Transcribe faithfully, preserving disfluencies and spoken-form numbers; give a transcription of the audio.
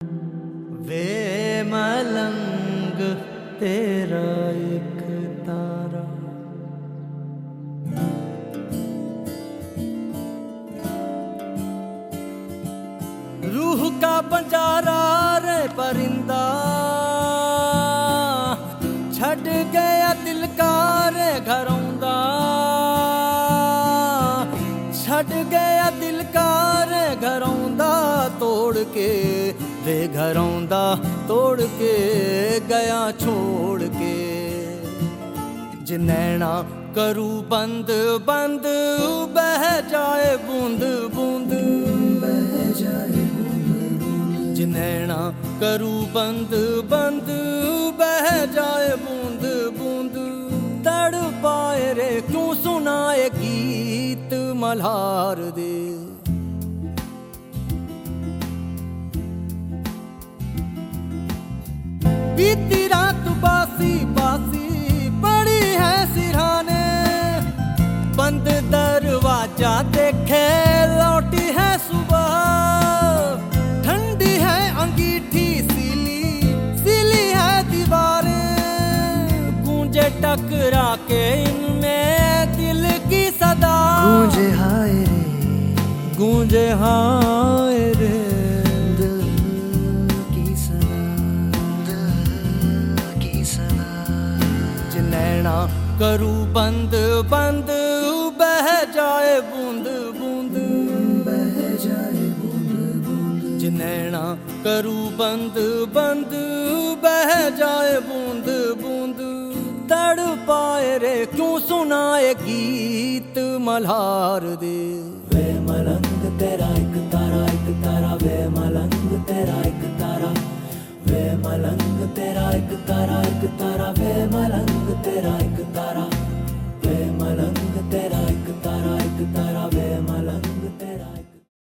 वे मलंग तेरा एक तारा, रूह का बंजारा रे परिंदा, छड़ गया दिल का रे घरौंदा, छड़ गया दिल का रे घरौंदा, तोड़ के वे घरौंदा तोड़ के गया छोड़ के। जिनैना करू बंद बंद बह जाए बूंद बूंद, बह जाए बूंद बूंद। जिनैना करू बंद बंद बह जाए बूंद बूंद। तड़ पाए रे क्यों सुनाए गीत मल्हार दे, बीती रात बासी बासी पड़ी है सिरहाने, बंद दरवाजा देखे लौटी है सुबह, ठंडी है अंगीठी सीली सीली है दीवारें, गूंजे टकरा के इनमें दिल की सदा, गूंजे हाय रे गूंजे हाय रे नैना करू बंद बंद बह जाए बूंद बूंद, बह जाए बूंद बूंद। जिनैना करू बंद बंद बह जाए बूंद बूंद। तड़ पाए रे क्यों सुनाए गीत मल्हार दे, वे मलंग तेरा एक तारा एक तारा, वे मलंग तेरा एक तारा, वे मलंग तेरा एक तारा एक तारा, वे मलंग तेरा